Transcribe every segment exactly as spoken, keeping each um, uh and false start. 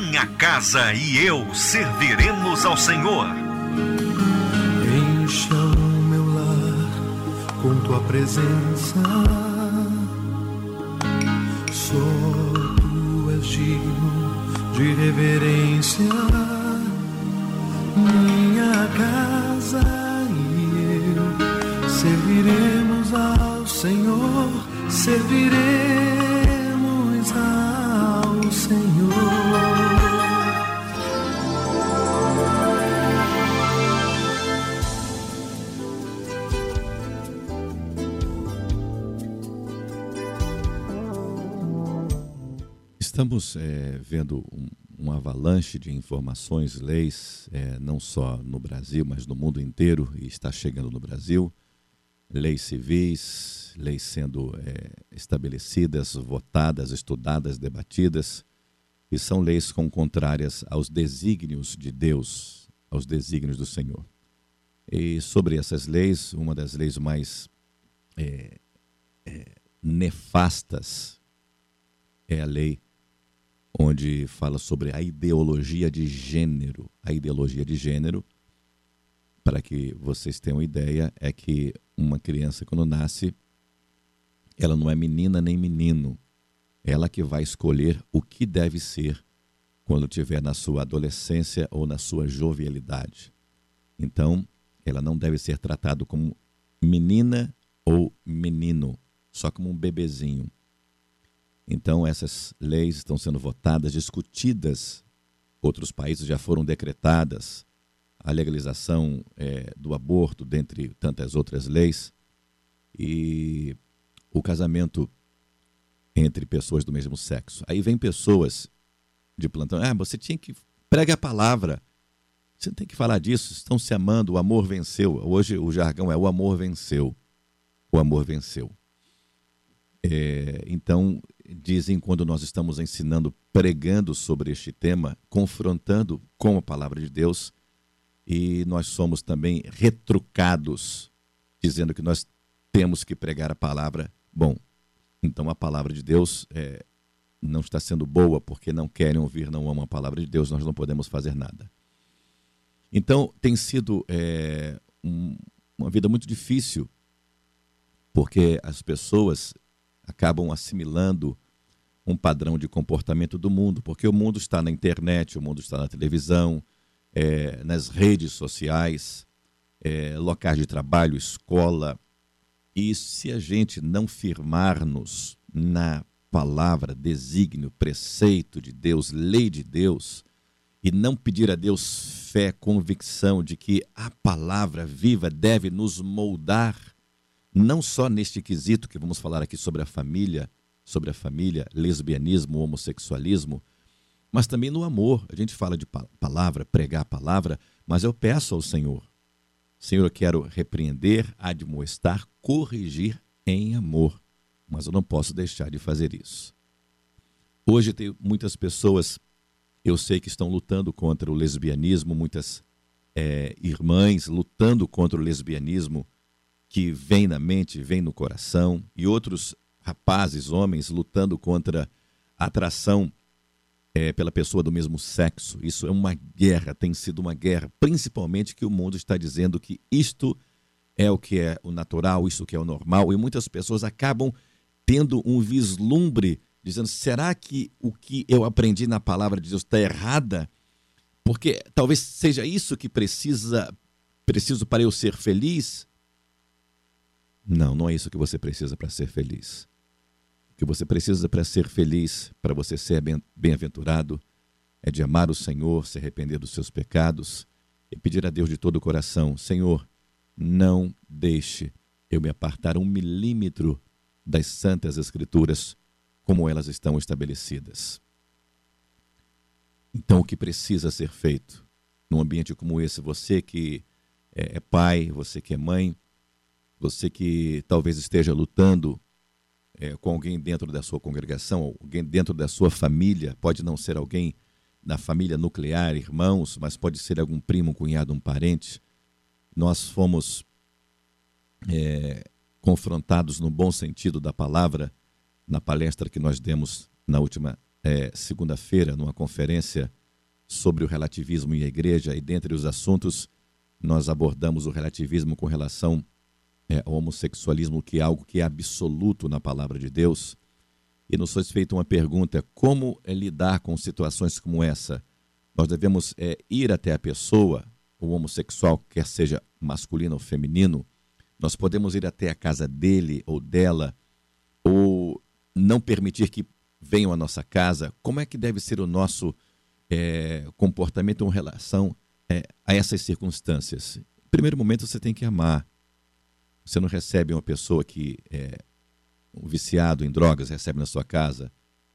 Minha casa e eu serviremos ao Senhor. Encha o meu lar com tua presença. Só tu és digno de reverência. Minha casa e eu serviremos ao Senhor, serviremos ao Senhor. Estamos é, vendo um, um avalanche de informações, leis, é, não só no Brasil, mas no mundo inteiro, e está chegando no Brasil. Leis civis, leis sendo é, estabelecidas, votadas, estudadas, debatidas, e são leis com contrárias aos desígnios de Deus, aos desígnios do Senhor. E sobre essas leis, uma das leis mais é, é, nefastas é a lei onde fala sobre a ideologia de gênero. A ideologia de gênero, para que vocês tenham ideia, é que uma criança, quando nasce, ela não é menina nem menino. Ela que vai escolher o que deve ser quando estiver na sua adolescência ou na sua jovialidade. Então, ela não deve ser tratada como menina ou menino, só como um bebezinho. Então, essas leis estão sendo votadas, discutidas. Outros países já foram decretadas. A legalização é, do aborto, dentre tantas outras leis. E o casamento entre pessoas do mesmo sexo. Aí vem pessoas de plantão. Ah, você tinha que pregar a palavra. Você não tem que falar disso. Estão se amando, o amor venceu. Hoje o jargão é o amor venceu. O amor venceu. É, então, dizem, quando nós estamos ensinando, pregando sobre este tema, confrontando com a palavra de Deus, e nós somos também retrucados, dizendo que nós temos que pregar a palavra. Bom, então a palavra de Deus é, não está sendo boa, porque não querem ouvir, não amam a palavra de Deus, nós não podemos fazer nada. Então, tem sido é, um, uma vida muito difícil, porque as pessoas acabam assimilando um padrão de comportamento do mundo, porque o mundo está na internet, o mundo está na televisão, é, nas redes sociais, é, locais de trabalho, escola. E se a gente não firmar-nos na palavra, desígnio, preceito de Deus, lei de Deus, e não pedir a Deus fé, convicção de que a palavra viva deve nos moldar, não só neste quesito que vamos falar aqui sobre a família, sobre a família, lesbianismo, homossexualismo, mas também no amor. A gente fala de palavra, pregar a palavra, mas eu peço ao Senhor, Senhor, eu quero repreender, admoestar, corrigir em amor, mas eu não posso deixar de fazer isso. Hoje tem muitas pessoas, eu sei que estão lutando contra o lesbianismo, muitas é, irmãs lutando contra o lesbianismo, que vem na mente, vem no coração, e outros rapazes, homens, lutando contra a atração é, pela pessoa do mesmo sexo. Isso é uma guerra, tem sido uma guerra, principalmente que o mundo está dizendo que isto é o que é o natural, isso que é o normal, e muitas pessoas acabam tendo um vislumbre, dizendo, será que o que eu aprendi na palavra de Deus está errada? Porque talvez seja isso que precisa, preciso para eu ser feliz. Não, não é isso que você precisa para ser feliz. O que você precisa para ser feliz, para você ser bem-aventurado, é de amar o Senhor, se arrepender dos seus pecados e pedir a Deus de todo o coração, Senhor, não deixe eu me apartar um milímetro das santas Escrituras como elas estão estabelecidas. Então, o que precisa ser feito num ambiente como esse, você que é pai, você que é mãe, você que talvez esteja lutando é, com alguém dentro da sua congregação, alguém dentro da sua família, pode não ser alguém na família nuclear, irmãos, mas pode ser algum primo, um cunhado, um parente. Nós fomos é, confrontados no bom sentido da palavra na palestra que nós demos na última é, segunda-feira, numa conferência sobre o relativismo e a igreja, e dentre os assuntos nós abordamos o relativismo com relação é, ao homossexualismo, que é algo que é absoluto na palavra de Deus. E nos foi feita uma pergunta: como é lidar com situações como essa? Nós devemos é, ir até a pessoa, o homossexual, quer seja masculino ou feminino, nós podemos ir até a casa dele ou dela, ou não permitir que venham à nossa casa? Como é que deve ser o nosso é, comportamento em relação é, a essas circunstâncias? Em primeiro momento, você tem que amar. Você não recebe uma pessoa que é um viciado em drogas, recebe na sua casa.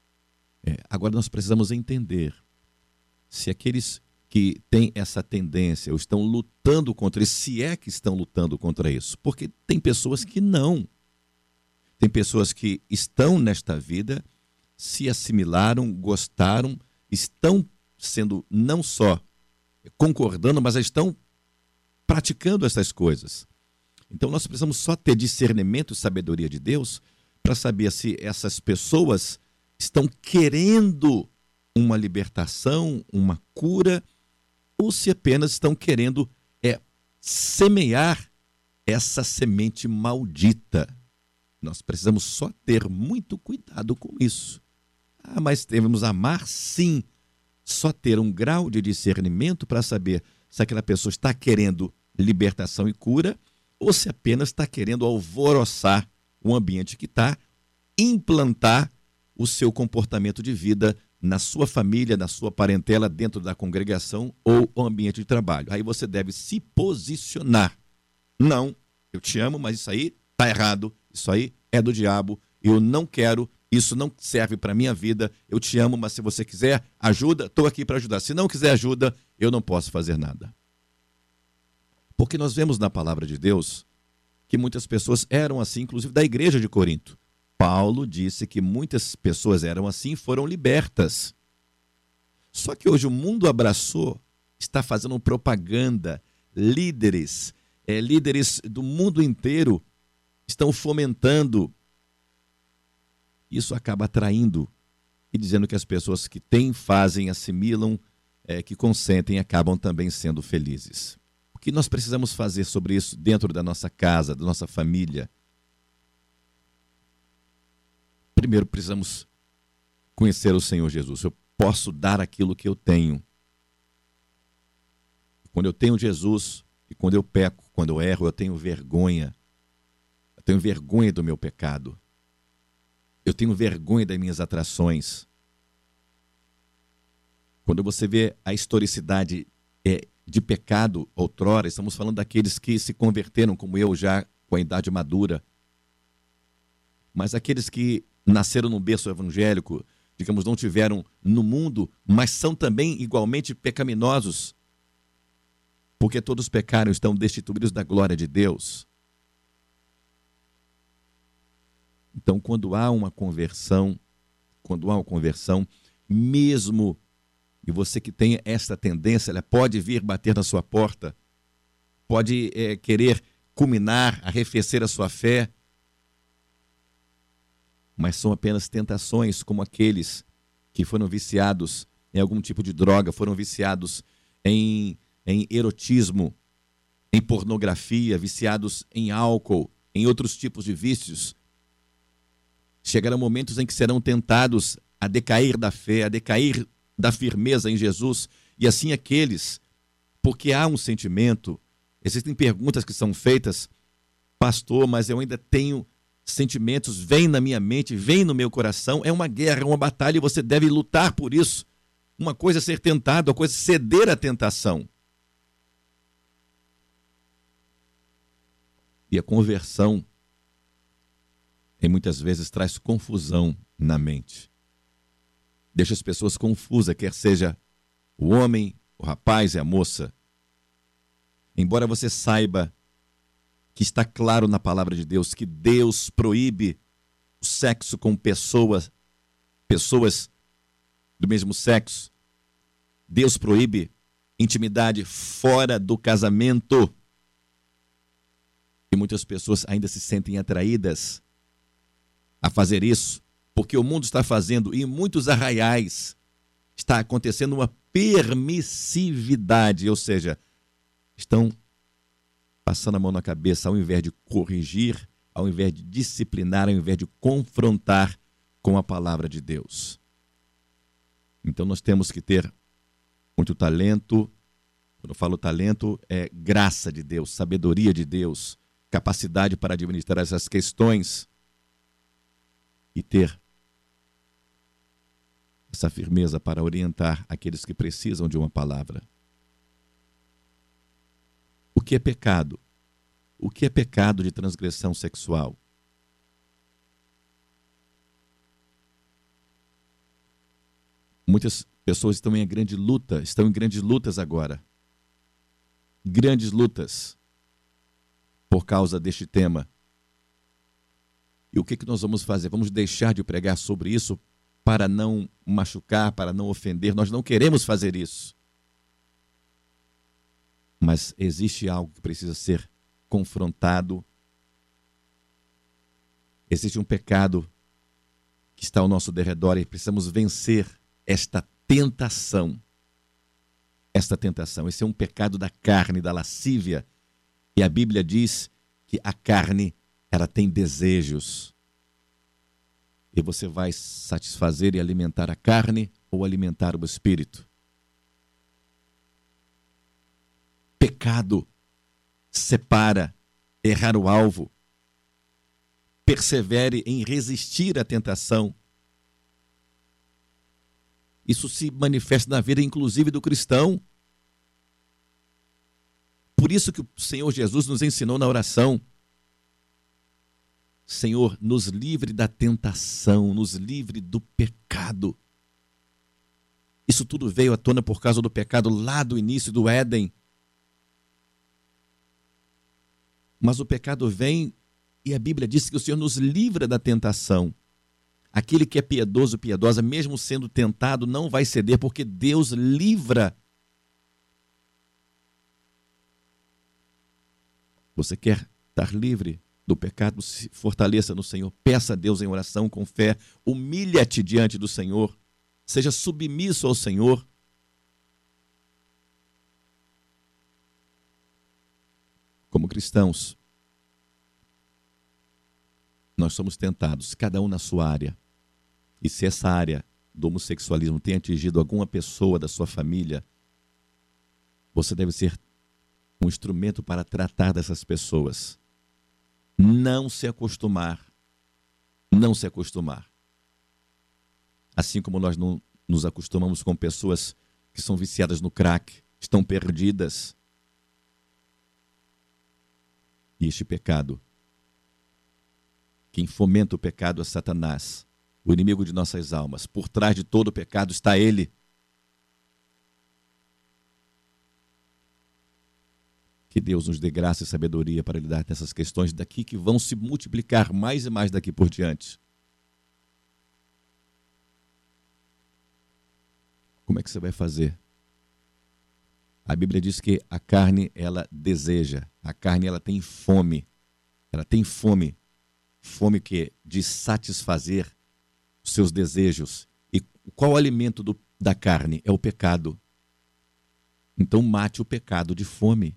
É, agora, nós precisamos entender se aqueles que têm essa tendência ou estão lutando contra isso, se é que estão lutando contra isso. Porque tem pessoas que não. Tem pessoas que estão nesta vida, se assimilaram, gostaram, estão sendo não só concordando, mas estão praticando essas coisas. Então nós precisamos só ter discernimento e sabedoria de Deus para saber se essas pessoas estão querendo uma libertação, uma cura, ou se apenas estão querendo é, semear essa semente maldita. Nós precisamos só ter muito cuidado com isso. Ah, mas devemos amar, sim. Só ter um grau de discernimento para saber se aquela pessoa está querendo libertação e cura ou se apenas está querendo alvoroçar o ambiente que está, implantar o seu comportamento de vida na sua família, na sua parentela, dentro da congregação ou o ambiente de trabalho. Aí você deve se posicionar. Não, eu te amo, mas isso aí está errado, isso aí é do diabo, eu não quero, isso não serve para a minha vida, eu te amo, mas se você quiser ajuda, estou aqui para ajudar. Se não quiser ajuda, eu não posso fazer nada. Porque nós vemos na palavra de Deus que muitas pessoas eram assim, inclusive da igreja de Corinto. Paulo disse que muitas pessoas eram assim e foram libertas. Só que hoje o mundo abraçou, está fazendo propaganda, líderes, é, líderes do mundo inteiro estão fomentando. Isso acaba atraindo e dizendo que as pessoas que têm, fazem, assimilam, é, que consentem, acabam também sendo felizes. O que nós precisamos fazer sobre isso dentro da nossa casa, da nossa família? Primeiro, precisamos conhecer o Senhor Jesus. Eu posso dar aquilo que eu tenho. Quando eu tenho Jesus e quando eu peco, quando eu erro, eu tenho vergonha. Eu tenho vergonha do meu pecado. Eu tenho vergonha das minhas atrações. Quando você vê a historicidade é, de pecado outrora, estamos falando daqueles que se converteram, como eu já, com a idade madura. Mas aqueles que nasceram no berço evangélico, digamos, não tiveram no mundo, mas são também igualmente pecaminosos, porque todos pecaram e estão destituídos da glória de Deus. Então, quando há uma conversão, quando há uma conversão, mesmo, e você que tem esta tendência, ela pode vir bater na sua porta, pode é, querer culminar, arrefecer a sua fé, mas são apenas tentações, como aqueles que foram viciados em algum tipo de droga, foram viciados em, em erotismo, em pornografia, viciados em álcool, em outros tipos de vícios. Chegarão momentos em que serão tentados a decair da fé, a decair da firmeza em Jesus, e assim aqueles, porque há um sentimento, existem perguntas que são feitas, pastor, mas eu ainda tenho sentimentos, vem na minha mente, vem no meu coração, é uma guerra, é uma batalha e você deve lutar por isso. Uma coisa é ser tentado, outra coisa é ceder à tentação. E a conversão, e muitas vezes traz confusão na mente. Deixa as pessoas confusas, quer seja o homem, o rapaz e a moça. Embora você saiba que está claro na palavra de Deus que Deus proíbe o sexo com pessoas, pessoas do mesmo sexo. Deus proíbe intimidade fora do casamento. E muitas pessoas ainda se sentem atraídas a fazer isso, porque o mundo está fazendo, e em muitos arraiais está acontecendo uma permissividade, ou seja, estão passando a mão na cabeça ao invés de corrigir, ao invés de disciplinar, ao invés de confrontar com a palavra de Deus. Então nós temos que ter muito talento. Quando eu falo talento, é graça de Deus, sabedoria de Deus, capacidade para administrar essas questões e ter essa firmeza para orientar aqueles que precisam de uma palavra. O que é pecado? O que é pecado de transgressão sexual? Muitas pessoas estão em grande luta, estão em grandes lutas agora. Grandes lutas por causa deste tema. E o que, que nós vamos fazer? Vamos deixar de pregar sobre isso para não machucar, para não ofender? Nós não queremos fazer isso. Mas existe algo que precisa ser confrontado. Existe um pecado que está ao nosso derredor e precisamos vencer esta tentação. Esta tentação. Esse é um pecado da carne, da lascívia. E a Bíblia diz que a carne, ela tem desejos. E você vai satisfazer e alimentar a carne ou alimentar o espírito. Pecado separa, errar o alvo. Persevere em resistir à tentação. Isso se manifesta na vida, inclusive, do cristão. Por isso que o Senhor Jesus nos ensinou na oração: Senhor, nos livre da tentação, nos livre do pecado. Isso tudo veio à tona por causa do pecado lá do início do Éden. Mas o pecado vem e a Bíblia diz que o Senhor nos livra da tentação. Aquele que é piedoso, piedosa, mesmo sendo tentado, não vai ceder, porque Deus livra. Você quer estar livre do pecado? Se fortaleça no Senhor. Peça a Deus em oração com fé. Humilha-te diante do Senhor. Seja submisso ao Senhor. Como cristãos, nós somos tentados, cada um na sua área. E se essa área do homossexualismo tem atingido alguma pessoa da sua família, você deve ser um instrumento para tratar dessas pessoas. Não se acostumar. Não se acostumar. Assim como nós não nos acostumamos com pessoas que são viciadas no crack, estão perdidas. E este pecado, quem fomenta o pecado é Satanás, o inimigo de nossas almas. Por trás de todo o pecado está ele. Que Deus nos dê graça e sabedoria para lidar com essas questões daqui, que vão se multiplicar mais e mais daqui por diante. Como é que você vai fazer? A Bíblia diz que a carne, ela deseja. A carne, ela tem fome. Ela tem fome. Fome que de satisfazer os seus desejos. E qual o alimento do, da carne? É o pecado. Então mate o pecado de fome.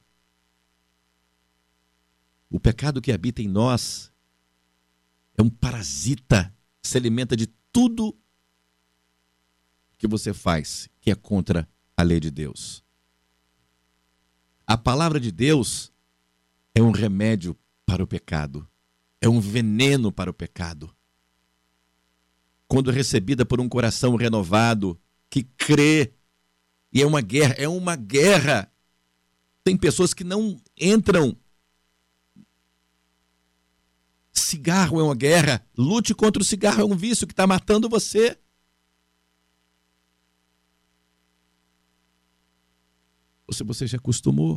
O pecado que habita em nós é um parasita, se alimenta de tudo que você faz, que é contra a lei de Deus. A palavra de Deus é um remédio para o pecado, é um veneno para o pecado. Quando recebida por um coração renovado, que crê, e é uma guerra, é uma guerra. Tem pessoas que não entram. Cigarro é uma guerra. Lute contra o cigarro, é um vício que está matando você. Ou se você já acostumou.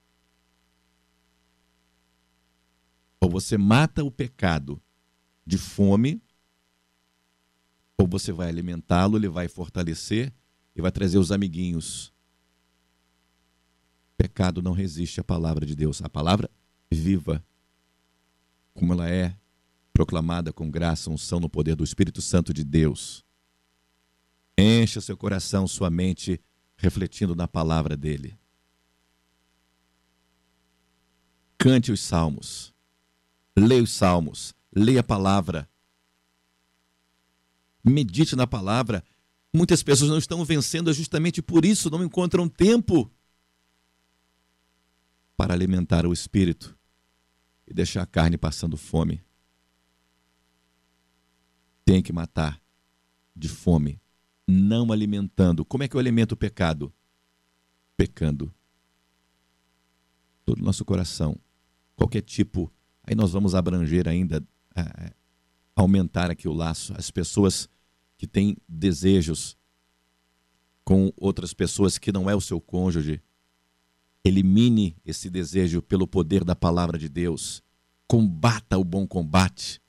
Ou você mata o pecado de fome, ou você vai alimentá-lo, ele vai fortalecer e vai trazer os amiguinhos. Pecado não resiste à palavra de Deus. A palavra viva, como ela é proclamada com graça, unção no poder do Espírito Santo de Deus. Encha seu coração, sua mente, refletindo na palavra dele. Cante os salmos, leia os salmos, leia a palavra, medite na palavra. Muitas pessoas não estão vencendo justamente por isso, não encontram tempo para alimentar o espírito e deixar a carne passando fome. Tem que matar de fome, não alimentando. Como é que eu alimento o pecado? Pecando. Todo o nosso coração, qualquer tipo, aí nós vamos abranger ainda, é, aumentar aqui o laço. As pessoas que têm desejos com outras pessoas que não é o seu cônjuge, elimine esse desejo pelo poder da palavra de Deus. Combata o bom combate.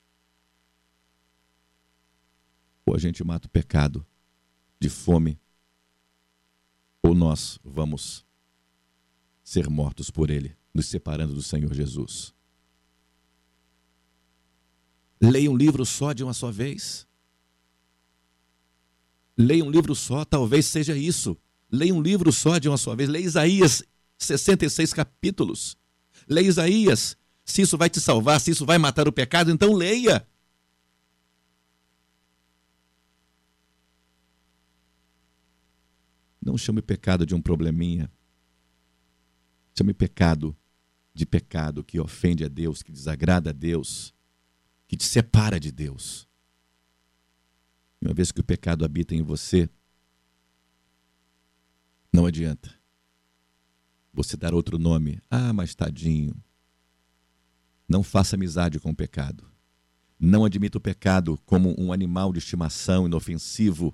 Ou a gente mata o pecado de fome, ou nós vamos ser mortos por ele, nos separando do Senhor Jesus. Leia um livro só de uma só vez. Leia um livro só, talvez seja isso. Leia um livro só de uma só vez. Leia Isaías, sessenta e seis capítulos. Leia Isaías. Se isso vai te salvar, se isso vai matar o pecado, então leia. Não chame pecado de um probleminha. Chame pecado de pecado que ofende a Deus, que desagrada a Deus, que te separa de Deus. E uma vez que o pecado habita em você, não adianta você dar outro nome. Ah, mas tadinho. Não faça amizade com o pecado. Não admita o pecado como um animal de estimação inofensivo.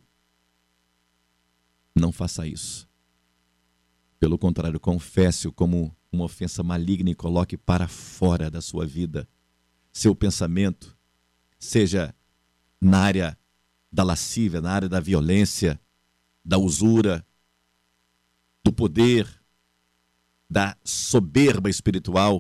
Não faça isso. Pelo contrário, confesse-o como uma ofensa maligna e coloque para fora da sua vida. Seu pensamento, seja na área da lascívia, na área da violência, da usura, do poder, da soberba espiritual.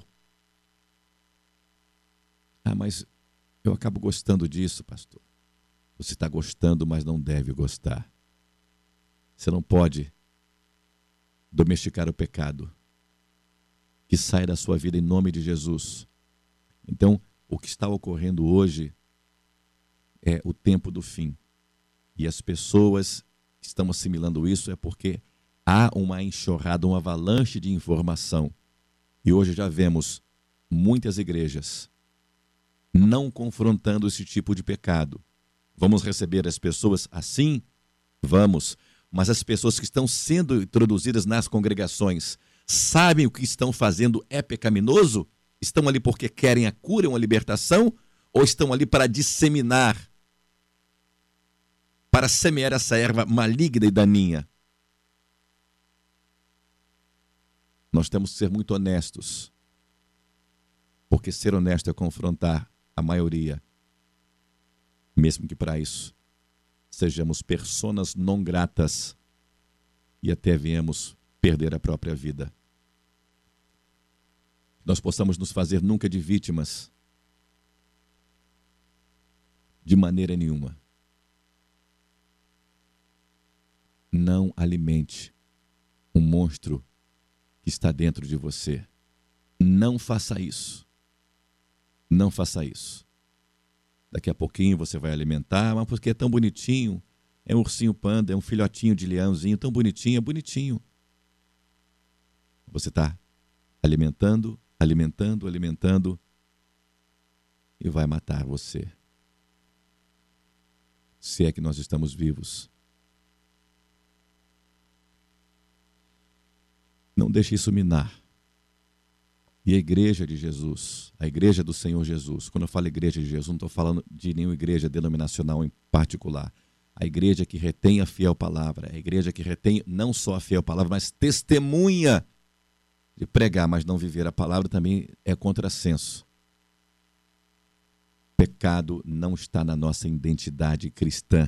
Ah, mas eu acabo gostando disso, pastor. Você está gostando, mas não deve gostar. Você não pode domesticar o pecado. Que saia da sua vida em nome de Jesus. Então, o que está ocorrendo hoje é o tempo do fim. E as pessoas que estão assimilando isso é porque há uma enxurrada, uma avalanche de informação. E hoje já vemos muitas igrejas não confrontando esse tipo de pecado. Vamos receber as pessoas assim? Vamos. Mas as pessoas que estão sendo introduzidas nas congregações sabem o que estão fazendo é pecaminoso? Estão ali porque querem a cura, uma libertação? Ou estão ali para disseminar, para semear essa erva maligna e daninha? Nós temos que ser muito honestos, porque ser honesto é confrontar a maioria, mesmo que para isso sejamos personas não gratas e até viemos perder a própria vida. Nós possamos nos fazer nunca de vítimas, de maneira nenhuma. Não alimente um monstro que está dentro de você. Não faça isso. Não faça isso. Daqui a pouquinho você vai alimentar, mas porque é tão bonitinho, é um ursinho panda, é um filhotinho de leãozinho, tão bonitinho, é bonitinho. Você está alimentando, alimentando, alimentando e vai matar você. Se é que nós estamos vivos. Não deixe isso minar. E a igreja de Jesus, a igreja do Senhor Jesus, quando eu falo igreja de Jesus, não estou falando de nenhuma igreja denominacional em particular. A igreja que retém a fiel palavra, a igreja que retém não só a fiel palavra, mas testemunha de pregar, mas não viver a palavra também é contrassenso. Pecado não está na nossa identidade cristã.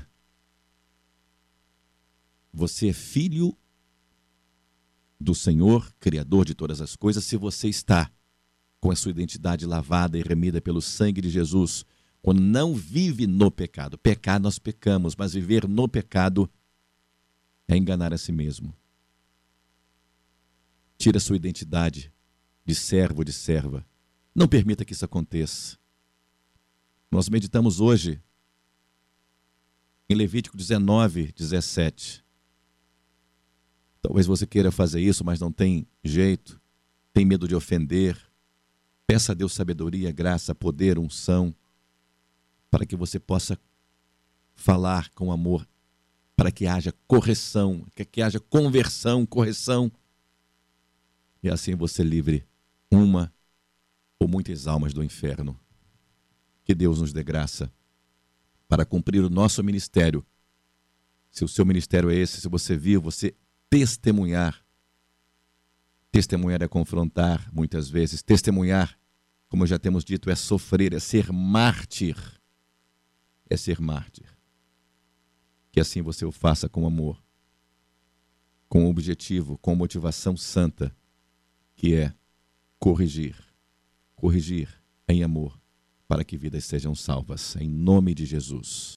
Você é filho do Senhor, Criador de todas as coisas, se você está com a sua identidade lavada e remida pelo sangue de Jesus, quando não vive no pecado. Pecar nós pecamos, mas viver no pecado é enganar a si mesmo. Tira sua identidade de servo ou de serva. Não permita que isso aconteça. Nós meditamos hoje em Levítico dezenove, dezessete. Talvez você queira fazer isso, mas não tem jeito, tem medo de ofender. Peça a Deus sabedoria, graça, poder, unção, para que você possa falar com amor, para que haja correção, que, que haja conversão, correção. E assim você livre uma ou muitas almas do inferno. Que Deus nos dê graça para cumprir o nosso ministério. Se o seu ministério é esse, se você viu, você testemunhar. Testemunhar é confrontar, muitas vezes. Testemunhar, como já temos dito, é sofrer, é ser mártir. É ser mártir. Que assim você o faça com amor, com objetivo, com motivação santa, que é corrigir. Corrigir em amor, para que vidas sejam salvas. Em nome de Jesus.